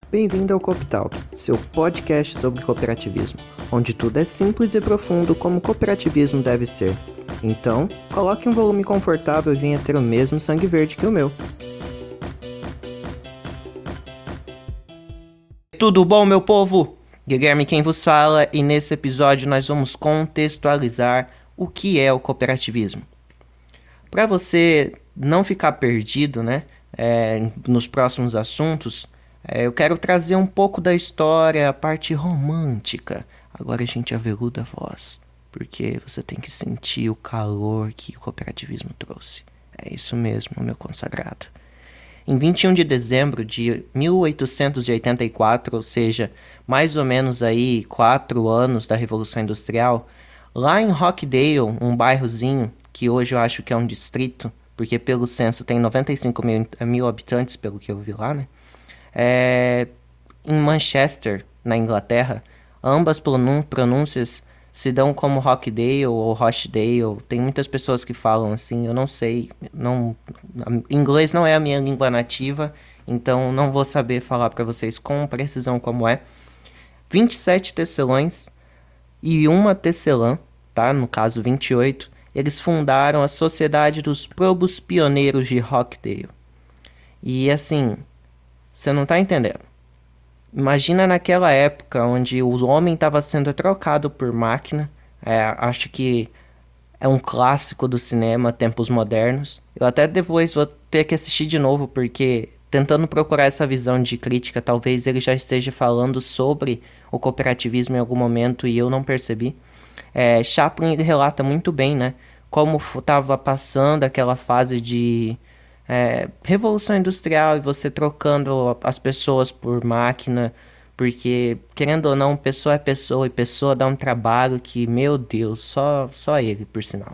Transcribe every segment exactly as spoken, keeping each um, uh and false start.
Bem-vindo ao Cooptalk, seu podcast sobre cooperativismo, onde tudo é simples e profundo como cooperativismo deve ser. Então, coloque um volume confortável e venha ter o mesmo sangue verde que o meu. Tudo bom, meu povo? Guilherme quem vos fala, e nesse episódio nós vamos contextualizar o que é o cooperativismo. Para você não ficar perdido, né, é, nos próximos assuntos, é, eu quero trazer um pouco da história, a parte romântica. Agora a gente aveluda a voz, porque você tem que sentir o calor que o cooperativismo trouxe. É isso mesmo, meu consagrado. Em vinte e um de dezembro de mil oitocentos e oitenta e quatro, ou seja, mais ou menos aí quatro anos da Revolução Industrial, lá em Rockdale, um bairrozinho que hoje eu acho que é um distrito, porque pelo censo tem noventa e cinco mil, mil habitantes, pelo que eu vi lá, né? É, em Manchester, na Inglaterra, ambas pronúncias se dão como Rockdale ou Rochdale. Tem muitas pessoas que falam assim, eu não sei, não, inglês não é a minha língua nativa, então não vou saber falar para vocês com precisão como é. vinte e sete tecelões e uma tecelã, tá? No caso vinte e oito, eles fundaram a Sociedade dos Probos Pioneiros de Rockdale. E assim, você não tá entendendo. Imagina naquela época onde o homem estava sendo trocado por máquina. É, acho que é um clássico do cinema, tempos modernos. Eu até depois vou ter que assistir de novo, porque tentando procurar essa visão de crítica, talvez ele já esteja falando sobre o cooperativismo em algum momento e eu não percebi. É, Chaplin ele relata muito bem, né, como estava passando aquela fase de é, revolução industrial e você trocando as pessoas por máquina, porque, querendo ou não, pessoa é pessoa e pessoa dá um trabalho que, meu Deus, só, só ele, por sinal.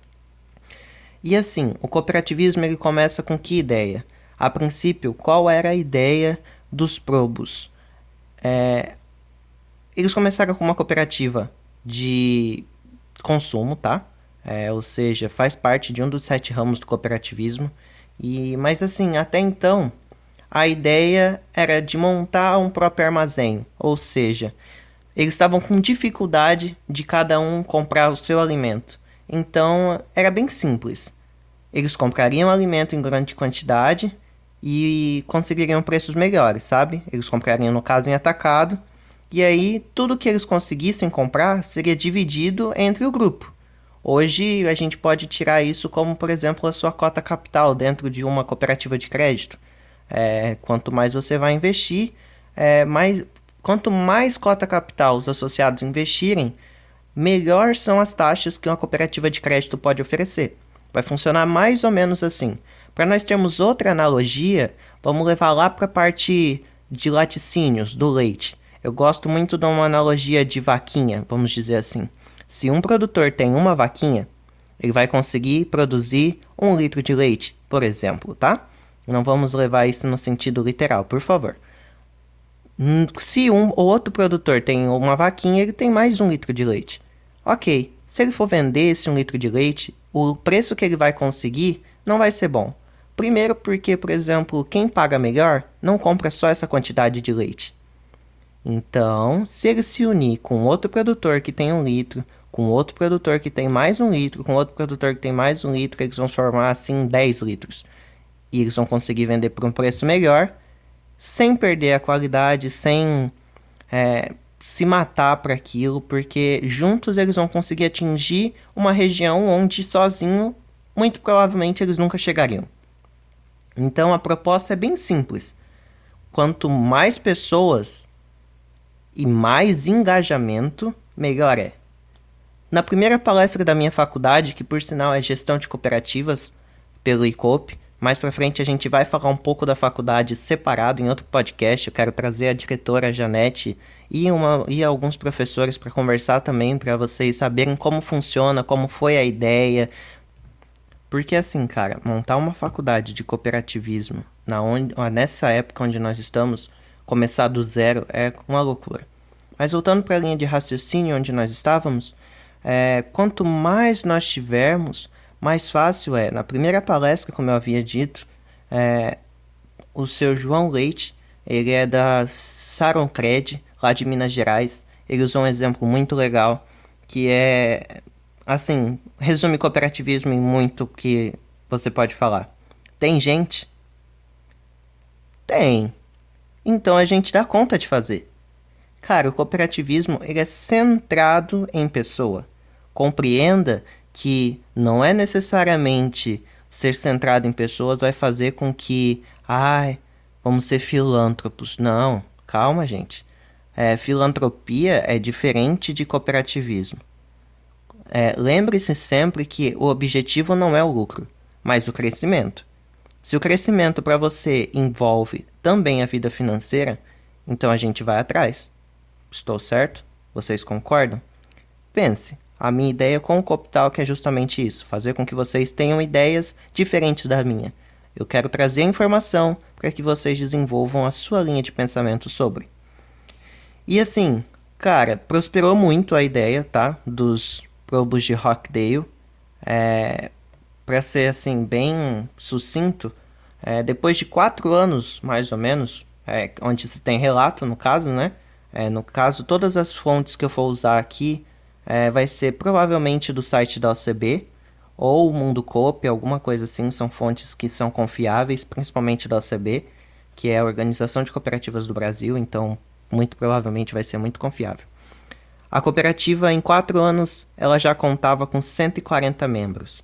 E assim, o cooperativismo ele começa com que ideia? A princípio, qual era a ideia dos probos? É, eles começaram com uma cooperativa de consumo, tá? É, ou seja, faz parte de um dos sete ramos do cooperativismo. E, mas assim, até então, a ideia era de montar um próprio armazém. Ou seja, eles estavam com dificuldade de cada um comprar o seu alimento. Então, era bem simples. Eles comprariam alimento em grande quantidade e conseguiriam preços melhores, sabe? Eles comprariam, no caso, em atacado. E aí, tudo que eles conseguissem comprar seria dividido entre o grupo. Hoje, a gente pode tirar isso como, por exemplo, a sua cota capital dentro de uma cooperativa de crédito. É, quanto mais você vai investir, é, mais, quanto mais cota capital os associados investirem, melhor são as taxas que uma cooperativa de crédito pode oferecer. Vai funcionar mais ou menos assim. Para nós termos outra analogia, vamos levar lá para a parte de laticínios, do leite. Eu gosto muito de uma analogia de vaquinha, vamos dizer assim. Se um produtor tem uma vaquinha, ele vai conseguir produzir um litro de leite, por exemplo, tá? Não vamos levar isso no sentido literal, por favor. Se um ou outro produtor tem uma vaquinha, ele tem mais um litro de leite. Ok, se ele for vender esse um litro de leite, o preço que ele vai conseguir não vai ser bom. Primeiro porque, por exemplo, quem paga melhor não compra só essa quantidade de leite. Então, se ele se unir com outro produtor que tem um litro, com outro produtor que tem mais um litro, com outro produtor que tem mais um litro, eles vão formar assim dez litros. E eles vão conseguir vender por um preço melhor, sem perder a qualidade, sem é, se matar para aquilo, porque juntos eles vão conseguir atingir uma região onde sozinho, muito provavelmente, eles nunca chegariam. Então a proposta é bem simples. Quanto mais pessoas e mais engajamento, melhor é. Na primeira palestra da minha faculdade, que por sinal é gestão de cooperativas pelo ICOP, mais pra frente a gente vai falar um pouco da faculdade separado em outro podcast. Eu quero trazer a diretora Janete e, uma, e alguns professores para conversar também, para vocês saberem como funciona, como foi a ideia. Porque assim, cara, montar uma faculdade de cooperativismo na onde, nessa época onde nós estamos, começar do zero é uma loucura. Mas voltando para a linha de raciocínio onde nós estávamos, é, quanto mais nós tivermos, mais fácil é. Na primeira palestra, como eu havia dito, é, o seu João Leite Ele é da Saroncred, lá de Minas Gerais. Ele usou um exemplo muito legal, que é, assim, resume cooperativismo em muito que você pode falar. Tem gente? Tem. Então a gente dá conta de fazer. Cara, o cooperativismo ele é centrado em pessoa. Compreenda que não é necessariamente ser centrado em pessoas vai fazer com que, ai, vamos ser filântropos. Não, calma, gente. É, filantropia é diferente de cooperativismo. É, lembre-se sempre que o objetivo não é o lucro, mas o crescimento. Se o crescimento para você envolve também a vida financeira, então a gente vai atrás. Estou certo? Vocês concordam? Pense, a minha ideia com o Coptalk é justamente isso, fazer com que vocês tenham ideias diferentes da minha. Eu quero trazer informação para que vocês desenvolvam a sua linha de pensamento sobre. E assim, cara, prosperou muito a ideia, tá? Dos probos de Rockdale. É, para ser assim, bem sucinto, é, depois de quatro anos, mais ou menos, é, onde se tem relato, no caso, né? É, no caso, todas as fontes que eu for usar aqui é, vai ser provavelmente do site da O C B ou Mundo Coop, alguma coisa assim. São fontes que são confiáveis, principalmente da O C B, que é a Organização de Cooperativas do Brasil, então muito provavelmente vai ser muito confiável. A cooperativa, em quatro anos, ela já contava com cento e quarenta membros.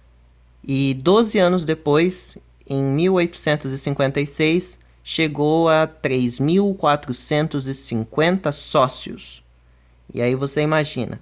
E doze anos depois, em mil oitocentos e cinquenta e seis, chegou a três mil quatrocentos e cinquenta sócios. E aí você imagina,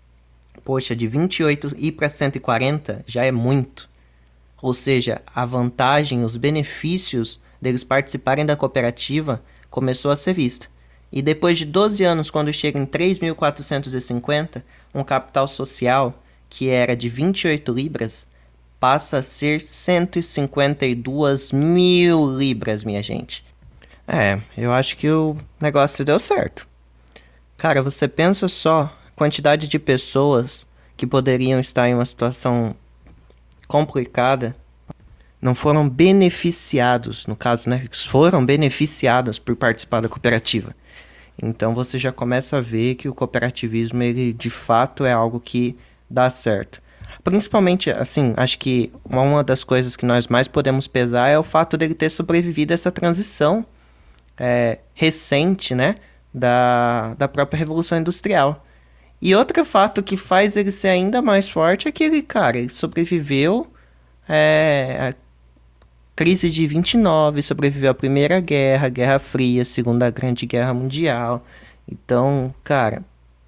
poxa, de vinte e oito ir para cento e quarenta já é muito. Ou seja, a vantagem, os benefícios deles participarem da cooperativa começou a ser vista. E depois de doze anos, quando chega em três mil quatrocentos e cinquenta, um capital social que era de vinte e oito libras passa a ser cento e cinquenta e duas mil libras, minha gente. É, eu acho que o negócio deu certo. Cara, você pensa só a quantidade de pessoas que poderiam estar em uma situação complicada, não foram beneficiados, no caso, né? Foram beneficiados por participar da cooperativa. Então você já começa a ver que o cooperativismo, ele de fato é algo que dá certo. Principalmente, assim, acho que uma das coisas que nós mais podemos pesar é o fato dele ter sobrevivido a essa transição é, recente, né, da, da própria Revolução Industrial. E outro fato que faz ele ser ainda mais forte é que ele, cara, ele sobreviveu é, à crise de vinte e nove, sobreviveu à Primeira Guerra, Guerra Fria, Segunda Grande Guerra Mundial. Então, cara,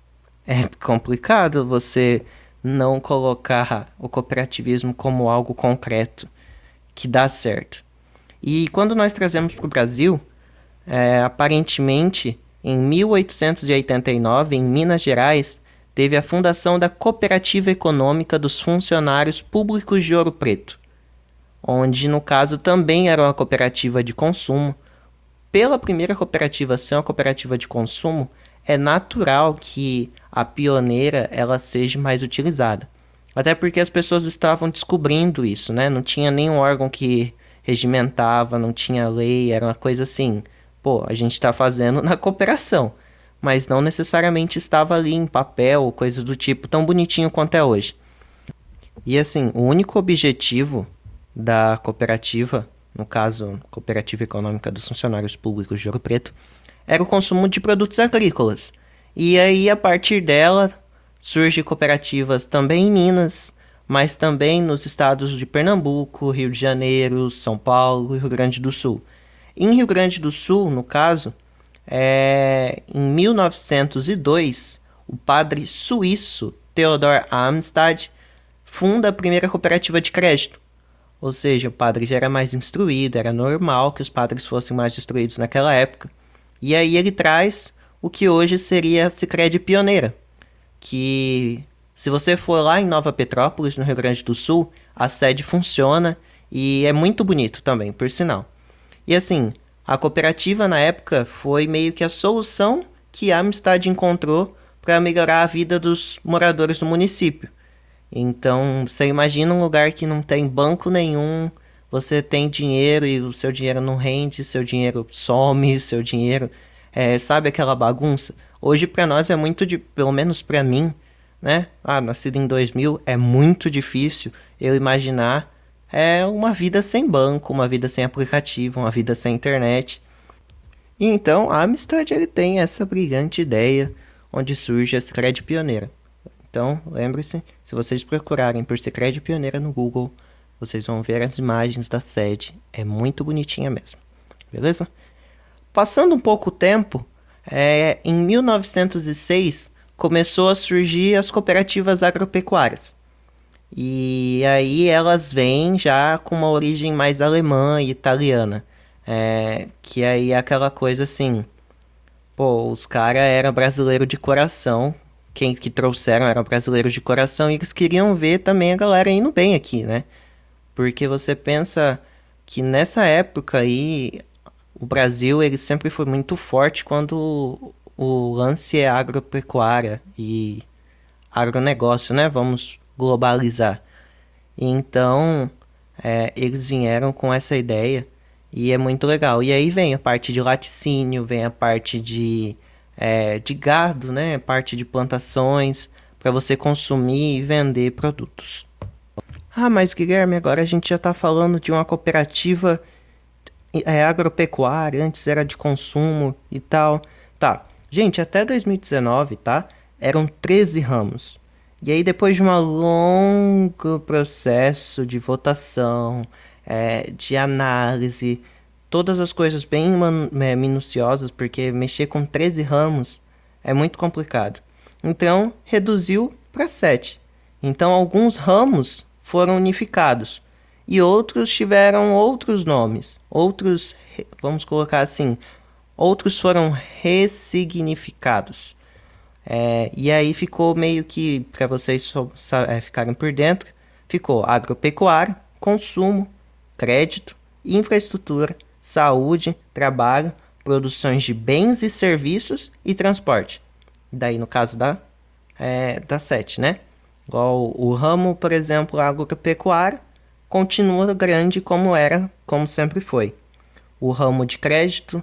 é complicado você não colocar o cooperativismo como algo concreto que dá certo. E quando nós trazemos para o Brasil, é, aparentemente, em mil oitocentos e oitenta e nove, em Minas Gerais, teve a fundação da Cooperativa Econômica dos Funcionários Públicos de Ouro Preto, onde, no caso, também era uma cooperativa de consumo. Pela primeira cooperativa ser uma cooperativa de consumo, é natural que a pioneira ela seja mais utilizada. Até porque as pessoas estavam descobrindo isso, né? Não tinha nenhum órgão que regimentava, não tinha lei, era uma coisa assim, pô, a gente está fazendo na cooperação, mas não necessariamente estava ali em papel ou coisa do tipo, tão bonitinho quanto é hoje. E assim, o único objetivo da cooperativa, no caso, Cooperativa Econômica dos Funcionários Públicos de Ouro Preto, era o consumo de produtos agrícolas. E aí, a partir dela, surgem cooperativas também em Minas, mas também nos estados de Pernambuco, Rio de Janeiro, São Paulo e Rio Grande do Sul. Em Rio Grande do Sul, no caso, é, em mil novecentos e dois, o padre suíço Theodor Amstad funda a primeira cooperativa de crédito. Ou seja, o padre já era mais instruído, era normal que os padres fossem mais instruídos naquela época. E aí ele traz o que hoje seria a Sicredi Pioneira, que se você for lá em Nova Petrópolis, no Rio Grande do Sul, a sede funciona e é muito bonito também, por sinal. E assim, a cooperativa na época foi meio que a solução que a Amistad encontrou para melhorar a vida dos moradores do município. Então, você imagina um lugar que não tem banco nenhum, você tem dinheiro e o seu dinheiro não rende, seu dinheiro some, seu dinheiro, é, sabe aquela bagunça? Hoje para nós é muito, de, pelo menos para mim, né? Ah, nascido em dois mil, é muito difícil eu imaginar é uma vida sem banco, uma vida sem aplicativo, uma vida sem internet. E então a Amistad ele tem essa brilhante ideia onde surge a Sicredi Pioneira. Então, lembre-se, se vocês procurarem por Sicredi Pioneira no Google, vocês vão ver as imagens da sede. É muito bonitinha mesmo. Beleza? Passando um pouco o tempo, é, em mil novecentos e seis começou a surgir as cooperativas agropecuárias. E aí elas vêm já com uma origem mais alemã e italiana. É, que aí é aquela coisa assim, pô, os caras eram brasileiros de coração, quem que trouxeram eram brasileiros de coração e eles queriam ver também a galera indo bem aqui, né? Porque você pensa que nessa época aí, o Brasil ele sempre foi muito forte quando o lance é agropecuária e agronegócio, né? Vamos globalizar. Então, é, eles vieram com essa ideia e é muito legal. E aí vem a parte de laticínio, vem a parte de, é, de gado, né? Parte de plantações para você consumir e vender produtos. Ah, mas Guilherme, agora a gente já está falando de uma cooperativa é, agropecuária, antes era de consumo e tal. Tá, gente, até dois mil e dezenove, tá? Eram treze ramos. E aí, depois de um longo processo de votação, é, de análise, todas as coisas bem man- é, minuciosas, porque mexer com treze ramos é muito complicado. Então, reduziu para sete. Então, alguns ramos foram unificados e outros tiveram outros nomes. Outros, re- vamos colocar assim, outros foram ressignificados. É, e aí ficou meio que, para vocês so- sa- é, ficarem por dentro, ficou agropecuária, consumo, crédito, infraestrutura, saúde, trabalho, produções de bens e serviços e transporte. Daí no caso da, é, da sete, né? Igual o ramo, por exemplo, agropecuário, continua grande como era, como sempre foi. O ramo de crédito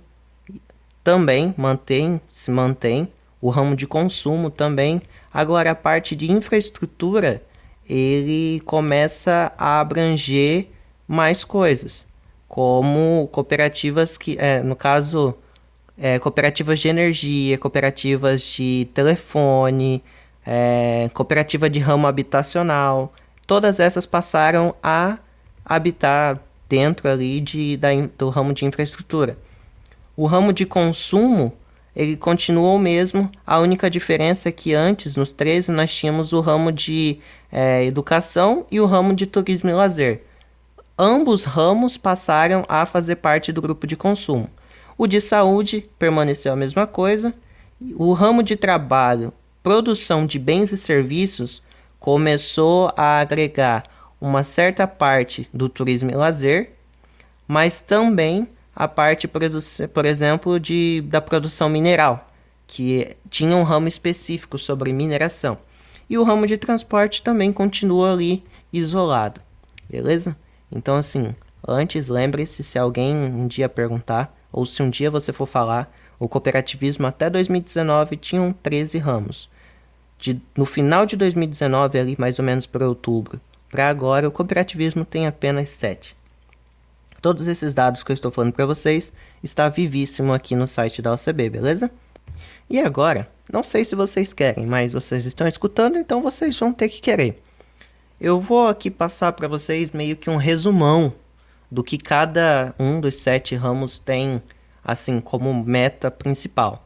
também mantém, se mantém. O ramo de consumo também. Agora, a parte de infraestrutura, ele começa a abranger mais coisas, como cooperativas que, é, no caso, é, cooperativas de energia, cooperativas de telefone, é, cooperativa de ramo habitacional. Todas essas passaram a habitar dentro ali de, da, do ramo de infraestrutura. O ramo de consumo, ele continuou o mesmo, a única diferença é que antes, nos treze, nós tínhamos o ramo de é, educação e o ramo de turismo e lazer. Ambos ramos passaram a fazer parte do grupo de consumo. O de saúde permaneceu a mesma coisa. O ramo de trabalho, produção de bens e serviços, começou a agregar uma certa parte do turismo e lazer, mas também a parte, por exemplo, de, da produção mineral, que tinha um ramo específico sobre mineração. E o ramo de transporte também continua ali isolado, beleza? Então, assim, antes, lembre-se, se alguém um dia perguntar, ou se um dia você for falar, o cooperativismo até dois mil e dezenove tinham treze ramos. De, no final de dois mil e dezenove, ali mais ou menos para outubro, para agora, o cooperativismo tem apenas sete. Todos esses dados que eu estou falando para vocês está vivíssimo aqui no site da O C B, beleza? E agora, não sei se vocês querem, mas vocês estão escutando, então vocês vão ter que querer. Eu vou aqui passar para vocês meio que um resumão do que cada um dos sete ramos tem, assim, como meta principal.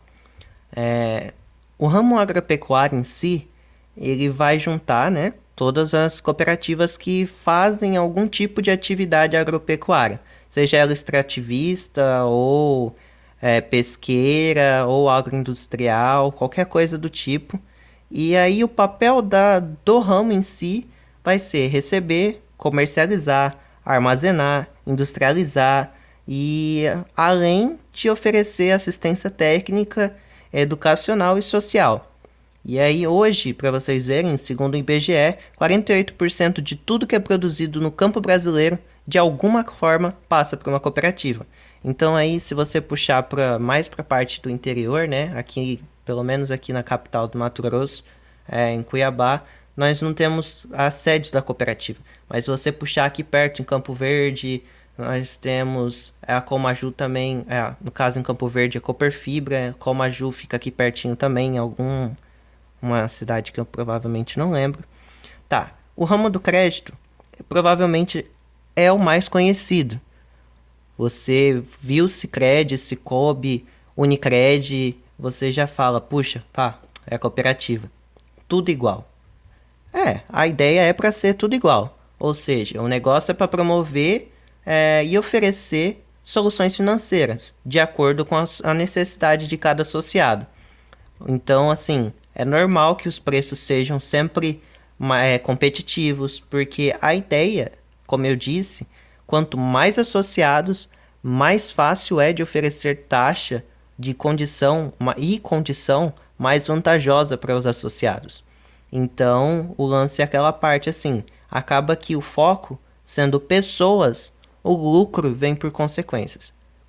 É, o ramo agropecuário em si, ele vai juntar, né, todas as cooperativas que fazem algum tipo de atividade agropecuária, seja ela extrativista ou é, pesqueira ou agroindustrial, qualquer coisa do tipo. E aí o papel da, do ramo em si vai ser receber, comercializar, armazenar, industrializar e além de oferecer assistência técnica, educacional e social. E aí hoje, para vocês verem, segundo o I B G E, quarenta e oito por cento de tudo que é produzido no campo brasileiro, de alguma forma, passa por uma cooperativa. Então aí, se você puxar pra, mais para a parte do interior, né, aqui, pelo menos aqui na capital do Mato Grosso, é, em Cuiabá, nós não temos as sedes da cooperativa. Mas se você puxar aqui perto, em Campo Verde, nós temos a Comaju também, é, no caso em Campo Verde, a Cooperfibra, a Comaju fica aqui pertinho também, em algum uma cidade que eu provavelmente não lembro. Tá, o ramo do crédito provavelmente é o mais conhecido. Você viu Sicredi, Cicobi, Unicred, você já fala, puxa, pá, é cooperativa. Tudo igual. É, a ideia é para ser tudo igual. Ou seja, o negócio é para promover é, e oferecer soluções financeiras, de acordo com a necessidade de cada associado. Então, assim, é normal que os preços sejam sempre é, competitivos, porque a ideia, como eu disse, quanto mais associados, mais fácil é de oferecer taxa de condição e condição mais vantajosa para os associados. Então, o lance é aquela parte assim, acaba que o foco, sendo pessoas, o lucro vem por consequências.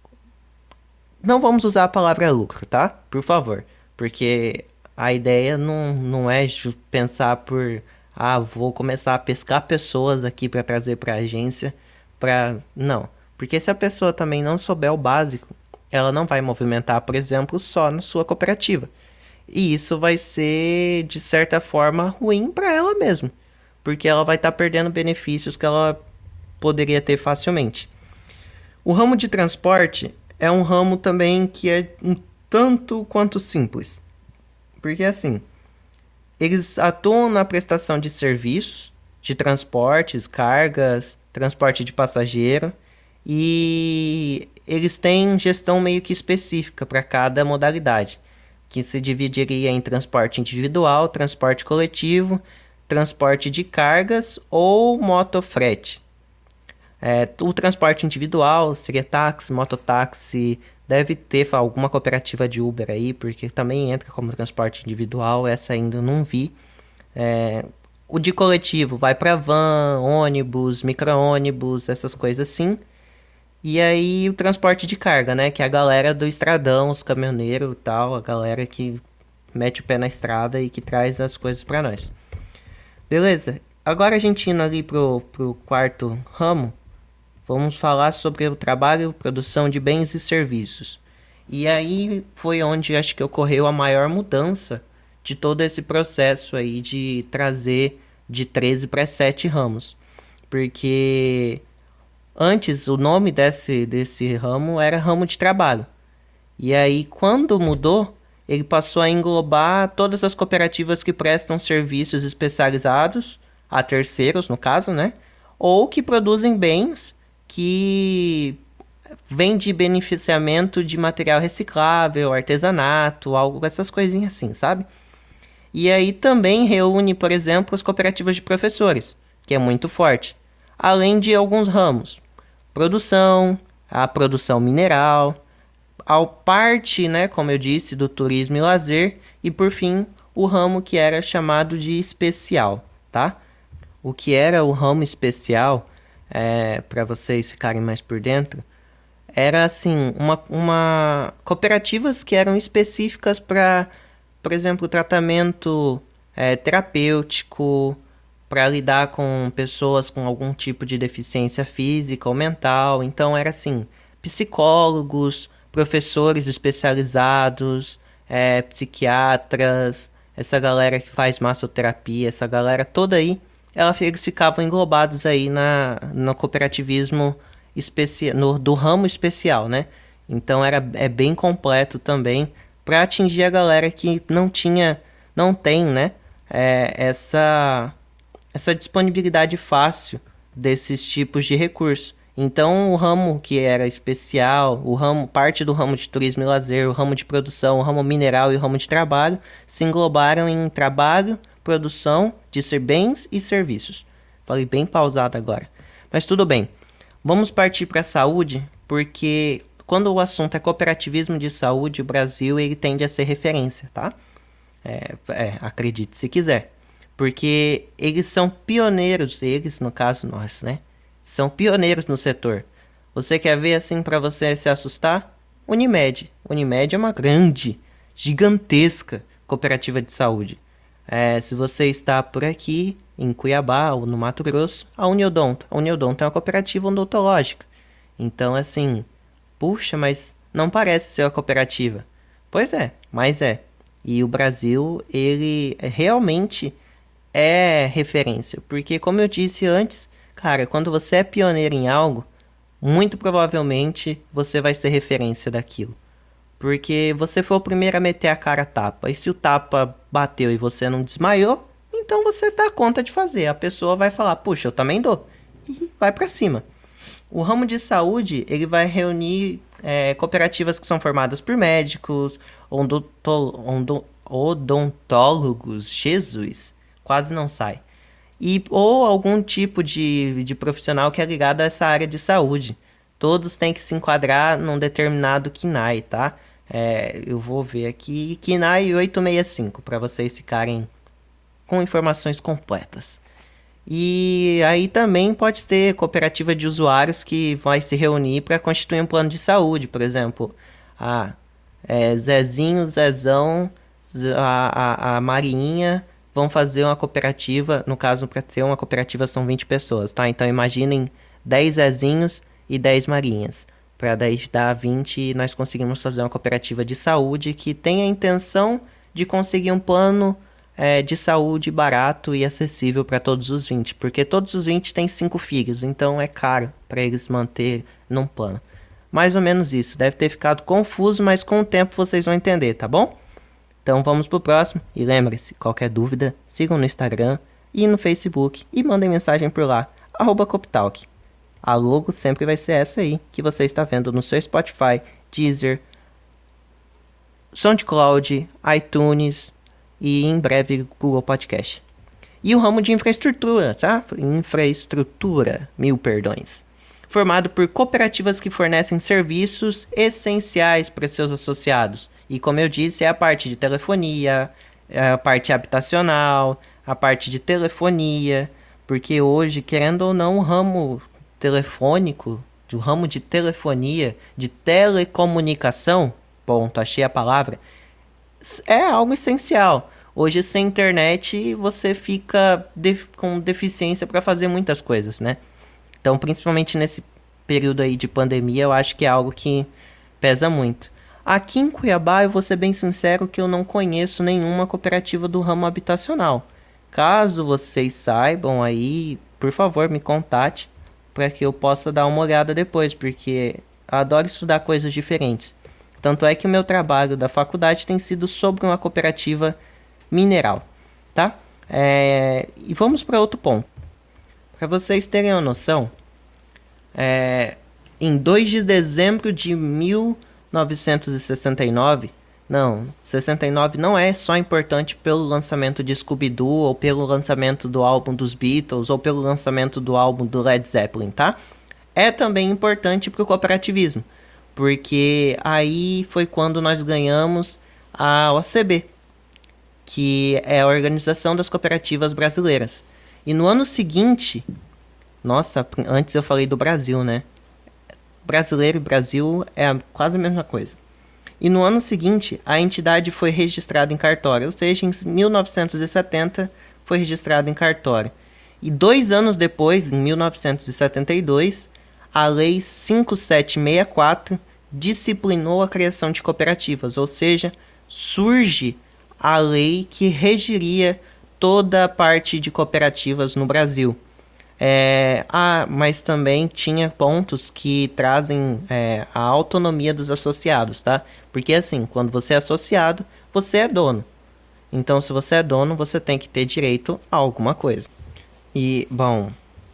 Não vamos usar a palavra lucro, tá? Por favor. Porque a ideia não, não é pensar por... Ah, vou começar a pescar pessoas aqui para trazer para a agência. Pra... Não. Porque se a pessoa também não souber o básico, ela não vai movimentar, por exemplo, só na sua cooperativa. E isso vai ser, de certa forma, ruim para ela mesma. Porque ela vai estar tá perdendo benefícios que ela poderia ter facilmente. O ramo de transporte é um ramo também que é um tanto quanto simples. Porque assim, eles atuam na prestação de serviços, de transportes, cargas, transporte de passageiro, e eles têm gestão meio que específica para cada modalidade, que se dividiria em transporte individual, transporte coletivo, transporte de cargas ou motofrete. É, o transporte individual seria táxi, mototáxi, deve ter alguma cooperativa de Uber aí, porque também entra como transporte individual, essa ainda não vi. É, o de coletivo vai para van, ônibus, micro-ônibus, essas coisas assim. E aí o transporte de carga, né, que é a galera do estradão, os caminhoneiros e tal, a galera que mete o pé na estrada e que traz as coisas para nós. Beleza? Agora a gente indo ali pro, pro quarto ramo, vamos falar sobre o trabalho, produção de bens e serviços. E aí foi onde acho que ocorreu a maior mudança de todo esse processo aí de trazer de treze para sete ramos. Porque antes o nome desse, desse ramo era ramo de trabalho. E aí quando mudou, ele passou a englobar todas as cooperativas que prestam serviços especializados, a terceiros no caso, né? Ou que produzem bens que vem de beneficiamento de material reciclável, artesanato, algo essas coisinhas assim, sabe? E aí também reúne, por exemplo, as cooperativas de professores, que é muito forte, além de alguns ramos, produção, a produção mineral, a parte, né, como eu disse, do turismo e lazer, e por fim, o ramo que era chamado de especial, tá? O que era o ramo especial, é, para vocês ficarem mais por dentro, era assim, uma, uma cooperativas que eram específicas para, por exemplo, tratamento é, terapêutico, para lidar com pessoas com algum tipo de deficiência física ou mental. Então era assim, psicólogos, professores especializados, é, psiquiatras, essa galera que faz massoterapia, essa galera toda aí, ela, eles ficavam englobados aí na, no cooperativismo especi no, do ramo especial, né? Então era, é bem completo também para atingir a galera que não tinha, não tem, né? É, essa, essa disponibilidade fácil desses tipos de recursos. Então o ramo que era especial, o ramo, parte do ramo de turismo e lazer, o ramo de produção, o ramo mineral e o ramo de trabalho se englobaram em trabalho, produção de ser bens e serviços. Falei bem pausado agora. Mas tudo bem. Vamos partir para a saúde, porque quando o assunto é cooperativismo de saúde, o Brasil ele tende a ser referência, tá? É, é, acredite se quiser. Porque eles são pioneiros, eles, no caso nós, né? São pioneiros no setor. Você quer ver assim para você se assustar? Unimed. Unimed é uma grande, gigantesca cooperativa de saúde. É, se você está por aqui, em Cuiabá ou no Mato Grosso, a Uniodonto. A Uniodonto é uma cooperativa odontológica. Então, assim, puxa, mas não parece ser uma cooperativa. Pois é, mas é. E o Brasil, ele realmente é referência. Porque, como eu disse antes, cara, quando você é pioneiro em algo, muito provavelmente você vai ser referência daquilo. Porque você foi o primeiro a meter a cara a tapa. E se o tapa bateu e você não desmaiou, então você dá conta de fazer. A pessoa vai falar, puxa, eu também dou. E vai pra cima. O ramo de saúde, ele vai reunir é, cooperativas que são formadas por médicos, odonto- ondo- odontólogos, Jesus, quase não sai. E, ou algum tipo de, de profissional que é ligado a essa área de saúde. Todos têm que se enquadrar num determinado K N A I, tá? É, eu vou ver aqui, K N A I oitocentos e sessenta e cinco, para vocês ficarem com informações completas. E aí também pode ter cooperativa de usuários que vai se reunir para constituir um plano de saúde, por exemplo, a é, Zezinho, Zezão, a, a, a Marinha vão fazer uma cooperativa, no caso para ter uma cooperativa são vinte pessoas, tá? Então imaginem dez Zezinhos e dez Marinhas. Para daí dar vinte e nós conseguimos fazer uma cooperativa de saúde que tem a intenção de conseguir um plano é, de saúde barato e acessível para todos os vinte, porque todos os vinte têm cinco filhos, então é caro para eles manter num plano. Mais ou menos isso, deve ter ficado confuso, mas com o tempo vocês vão entender, tá bom? Então vamos pro próximo, e lembre-se, qualquer dúvida, sigam no Instagram e no Facebook e mandem mensagem por lá, arroba Coptalk. A logo sempre vai ser essa aí, que você está vendo no seu Spotify, Deezer, SoundCloud, iTunes e em breve Google Podcast. E o ramo de infraestrutura, tá? Infraestrutura, mil perdões. Formado por cooperativas que fornecem serviços essenciais para seus associados. E como eu disse, é a parte de telefonia, é a parte habitacional, a parte de telefonia, porque hoje, querendo ou não, o ramo telefônico, do ramo de telefonia, de telecomunicação, ponto, achei a palavra, é algo essencial. Hoje, sem internet, você fica def- com deficiência para fazer muitas coisas, né? Então, principalmente nesse período aí de pandemia, eu acho que é algo que pesa muito. Aqui em Cuiabá, eu vou ser bem sincero que eu não conheço nenhuma cooperativa do ramo habitacional. Caso vocês saibam aí, por favor, me contate para que eu possa dar uma olhada depois, porque eu adoro estudar coisas diferentes. Tanto é que o meu trabalho da faculdade tem sido sobre uma cooperativa mineral, tá? É, e vamos para outro ponto. Para vocês terem uma noção, é, em dois de dezembro de mil novecentos e sessenta e nove, não, sessenta e nove não é só importante pelo lançamento de Scooby-Doo, ou pelo lançamento do álbum dos Beatles, ou pelo lançamento do álbum do Led Zeppelin, tá? É também importante para o cooperativismo, porque aí foi quando nós ganhamos a O C B, que é a Organização das Cooperativas Brasileiras. E no ano seguinte, nossa, antes eu falei do Brasil, né? Brasileiro e Brasil é quase a mesma coisa. E no ano seguinte, a entidade foi registrada em cartório, ou seja, em mil novecentos e setenta foi registrada em cartório. E dois anos depois, em mil novecentos e setenta e dois, a Lei cinco mil setecentos e sessenta e quatro disciplinou a criação de cooperativas, ou seja, surge a lei que regiria toda a parte de cooperativas no Brasil. É, ah, mas também tinha pontos que trazem é, a autonomia dos associados, tá? Porque assim, quando você é associado, você é dono. Então, se você é dono, você tem que ter direito a alguma coisa. E, bom,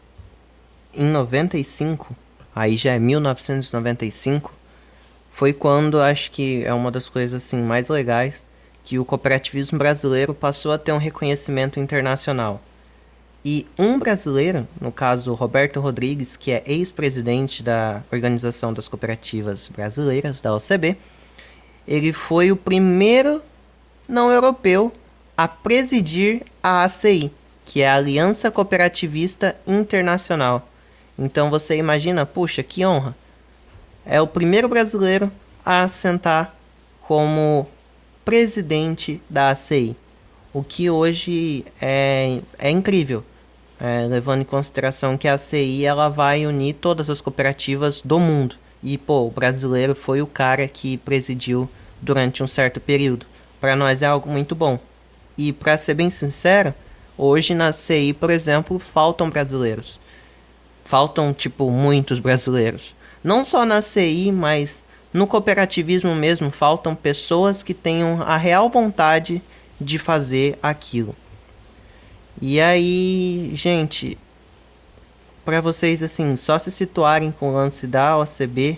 em noventa e cinco, aí já é mil novecentos e noventa e cinco, foi quando acho que é uma das coisas assim mais legais que o cooperativismo brasileiro passou a ter um reconhecimento internacional. E um brasileiro, no caso Roberto Rodrigues, que é ex-presidente da Organização das Cooperativas Brasileiras, da O C B, ele foi o primeiro não europeu a presidir a ACI, que é a Aliança Cooperativista Internacional. Então você imagina, puxa, que honra. É o primeiro brasileiro a assentar como presidente da ACI, o que hoje é, é incrível, é, levando em consideração que a ACI ela vai unir todas as cooperativas do mundo. E, pô, o brasileiro foi o cara que presidiu durante um certo período. Para nós é algo muito bom. E, para ser bem sincero, hoje na C I, por exemplo, faltam brasileiros. Faltam, tipo, muitos brasileiros. Não só na C I, mas no cooperativismo mesmo, faltam pessoas que tenham a real vontade de fazer aquilo. E aí, gente, para vocês, assim, só se situarem com o lance da O C B,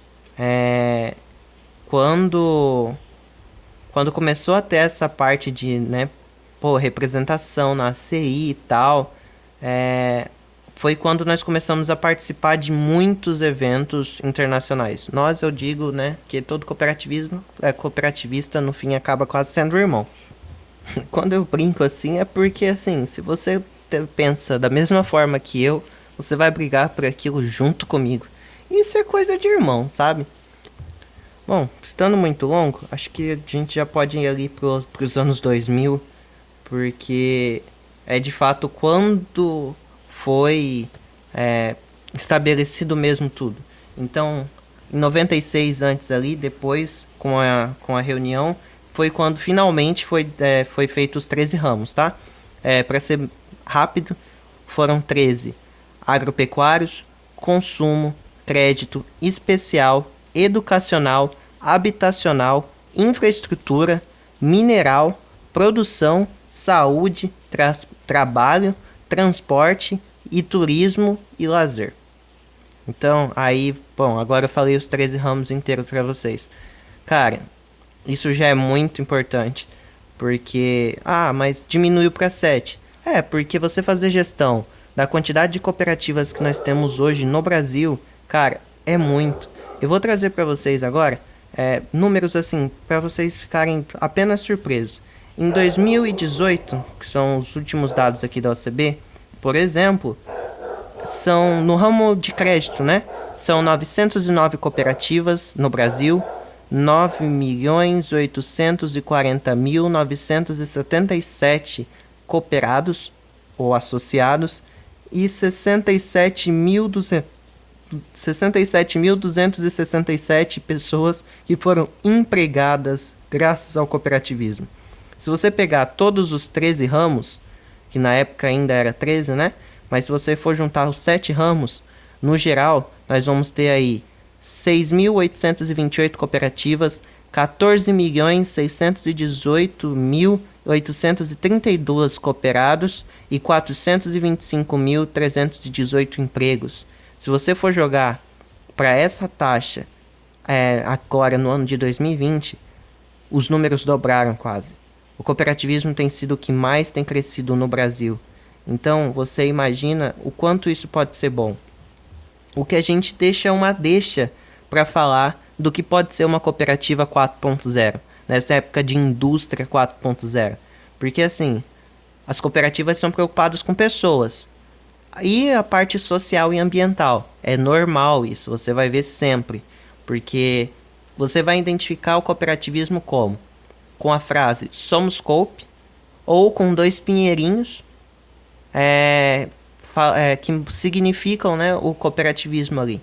é, quando, quando começou a ter essa parte de, né, pô, representação na C I e tal, é, foi quando nós começamos a participar de muitos eventos internacionais. Nós, eu digo, né, que todo cooperativismo, é, cooperativista, no fim, acaba quase sendo irmão. Quando eu brinco assim, é porque, assim, se você pensa da mesma forma que eu, você vai brigar por aquilo junto comigo. Isso é coisa de irmão, sabe? Bom, estando muito longo, acho que a gente já pode ir ali pros, pros anos dois mil, porque é de fato quando foi é, estabelecido mesmo tudo. Então, em noventa e seis antes ali, depois com a, com a reunião, foi quando finalmente foi, é, foi feito os treze ramos, tá? É, para ser rápido, foram treze: agropecuários, consumo, crédito, especial, educacional, habitacional, infraestrutura, mineral, produção, saúde, tra trabalho, transporte e turismo e lazer. Então, aí, bom, agora eu falei os treze ramos inteiros para vocês. Cara, isso já é muito importante, porque, ah, mas diminuiu para sete. É, porque você fazer gestão da quantidade de cooperativas que nós temos hoje no Brasil, cara, é muito. Eu vou trazer para vocês agora é, números assim, para vocês ficarem apenas surpresos. Em dois mil e dezoito, que são os últimos dados aqui da O C B, por exemplo, são no ramo de crédito, né? São novecentas e nove cooperativas no Brasil, nove milhões oitocentos e quarenta mil novecentos e setenta e sete cooperados ou associados e sessenta e sete mil duzentos e sessenta e sete pessoas que foram empregadas graças ao cooperativismo. Se você pegar todos os treze ramos, que na época ainda era treze, né? Mas se você for juntar os sete ramos, no geral, nós vamos ter aí seis mil oitocentos e vinte e oito cooperativas, quatorze milhões seiscentos e dezoito mil oitocentos e trinta e dois cooperados e quatrocentos e vinte e cinco mil trezentos e dezoito empregos. Se você for jogar para essa taxa é, agora no ano de dois mil e vinte, os números dobraram quase. O cooperativismo tem sido o que mais tem crescido no Brasil. Então, você imagina o quanto isso pode ser bom. O que a gente deixa é uma deixa para falar do que pode ser uma cooperativa quatro ponto zero, nessa época de indústria quatro ponto zero. Porque assim, as cooperativas são preocupadas com pessoas. E a parte social e ambiental. É normal isso, você vai ver sempre. Porque você vai identificar o cooperativismo como? Com a frase somos coop, ou com dois pinheirinhos, é, é, que significam, né, o cooperativismo ali.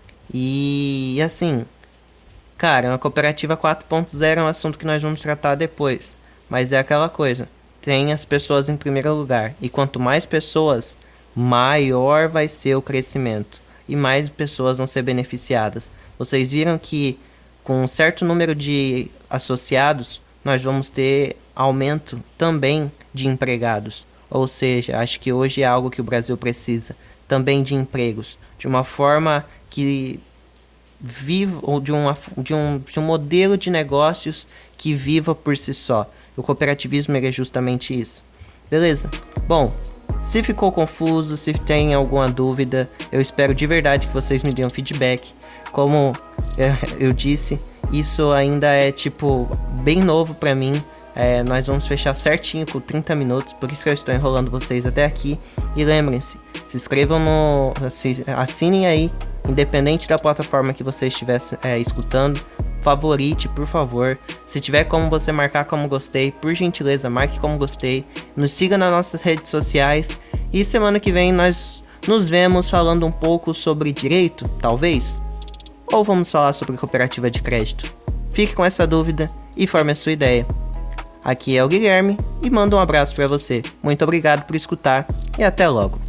E assim, cara, a cooperativa quatro ponto zero é um assunto que nós vamos tratar depois. Mas é aquela coisa, tem as pessoas em primeiro lugar. E quanto mais pessoas, maior vai ser o crescimento. E mais pessoas vão ser beneficiadas. Vocês viram que com um certo número de associados, nós vamos ter aumento também de empregados. Ou seja, acho que hoje é algo que o Brasil precisa. Também de empregos. De uma forma que viva, ou de, uma, de, um, de um modelo de negócios que viva por si só. O cooperativismo é justamente isso. Beleza? Bom, se ficou confuso, se tem alguma dúvida, eu espero de verdade que vocês me dêem um feedback. Como eu disse, isso ainda é tipo bem novo para mim. É, nós vamos fechar certinho com trinta minutos, por isso que eu estou enrolando vocês até aqui. E lembrem-se, se inscrevam no... Se, assinem aí, independente da plataforma que você estiver é, escutando. Favorite, por favor. Se tiver como você marcar como gostei, por gentileza, marque como gostei. Nos siga nas nossas redes sociais. E semana que vem nós nos vemos falando um pouco sobre direito, talvez? Ou vamos falar sobre cooperativa de crédito? Fique com essa dúvida e forme a sua ideia. Aqui é o Guilherme e mando um abraço para você. Muito obrigado por escutar e até logo.